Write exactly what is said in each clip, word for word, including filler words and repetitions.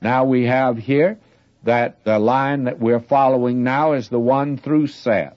Now we have here that the line that we're following now is the one through Seth.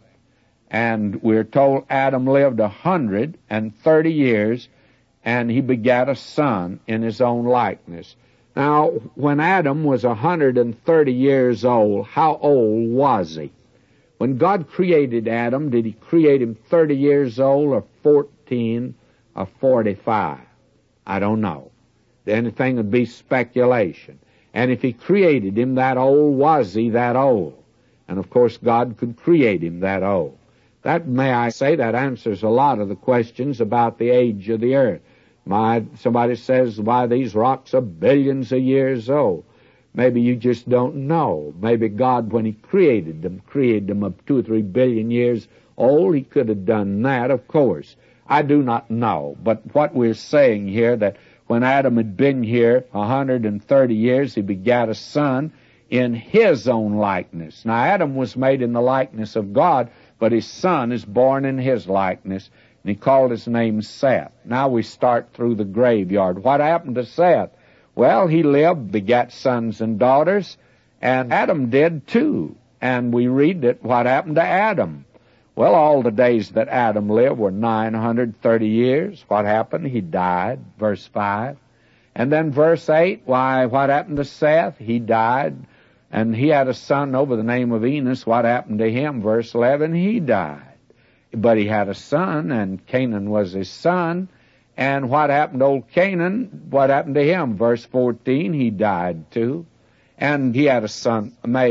And we're told Adam lived a hundred and thirty years, and he begat a son in his own likeness. Now, when Adam was a hundred and thirty years old, how old was he? When God created Adam, did he create him thirty years old or fourteen or forty-five? I don't know. Anything would be speculation. And if he created him that old, was he that old? And of course, God could create him that old. That, may I say, that answers a lot of the questions about the age of the earth. My, somebody says, why, these rocks are billions of years old. Maybe you just don't know. Maybe God, when he created them, created them of two or three billion years old. He could have done that, of course. I do not know. But what we're saying here, that when Adam had been here a hundred and thirty years, he begat a son in his own likeness. Now, Adam was made in the likeness of God, but his son is born in his likeness, and he called his name Seth. Now we start through the graveyard. What happened to Seth? Well, he lived, begat sons and daughters, and Adam did too. And we read that what happened to Adam? Well, all the days that Adam lived were nine hundred thirty years. What happened? He died, verse five. And then verse eight, why, what happened to Seth? He died, and he had a son over the name of Enos. What happened to him? Verse eleven, he died. But he had a son, and Canaan was his son. And what happened to old Canaan? What happened to him? Verse fourteen, he died too. And he had a son,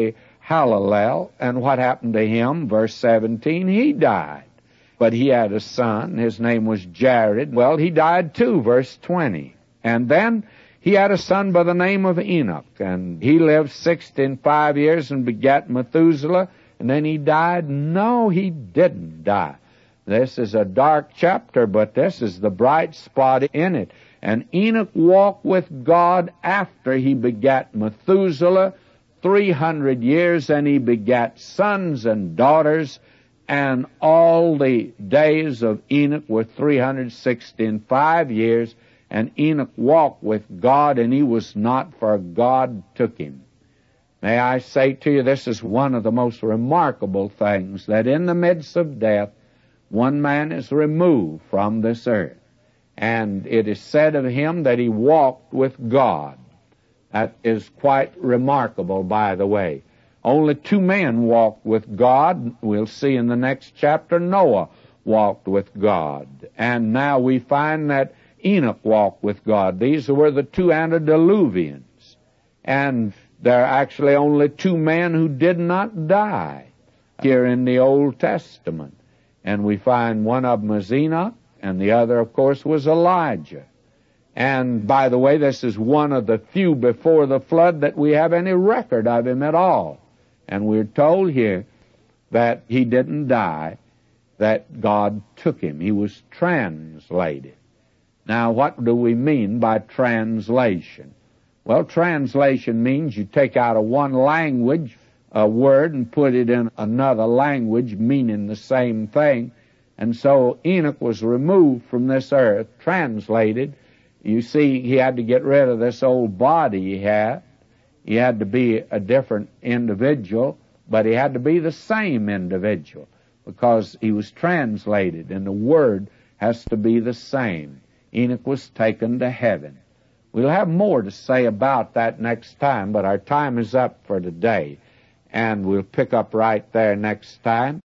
Mahalalel. And what happened to him? Verse seventeen, he died. But he had a son, his name was Jared. Well, he died too, verse twenty. And then he had a son by the name of Enoch, and he lived sixty and five years and begat Methuselah, and then he died. No, he didn't die. This is a dark chapter, but this is the bright spot in it. And Enoch walked with God after he begat Methuselah three hundred years, and he begat sons and daughters, and all the days of Enoch were three hundred sixty and five years, and Enoch walked with God, and he was not, for God took him. May I say to you, this is one of the most remarkable things, that in the midst of death, one man is removed from this earth. And it is said of him that he walked with God. That is quite remarkable, by the way. Only two men walked with God. We'll see in the next chapter, Noah walked with God. And now we find that Enoch walked with God. These were the two antediluvians. And there are actually only two men who did not die here in the Old Testament. And we find one of them was Enoch, and the other, of course, was Elijah. And, by the way, this is one of the few before the flood that we have any record of him at all. And we're told here that he didn't die, that God took him. He was translated. Now, what do we mean by translation? Well, translation means you take out of one language a word and put it in another language meaning the same thing. And so Enoch was removed from this earth, translated. You see, he had to get rid of this old body he had. He had to be a different individual, but he had to be the same individual because he was translated, and the word has to be the same. Enoch was taken to heaven. We'll have more to say about that next time, but our time is up for today, and we'll pick up right there next time.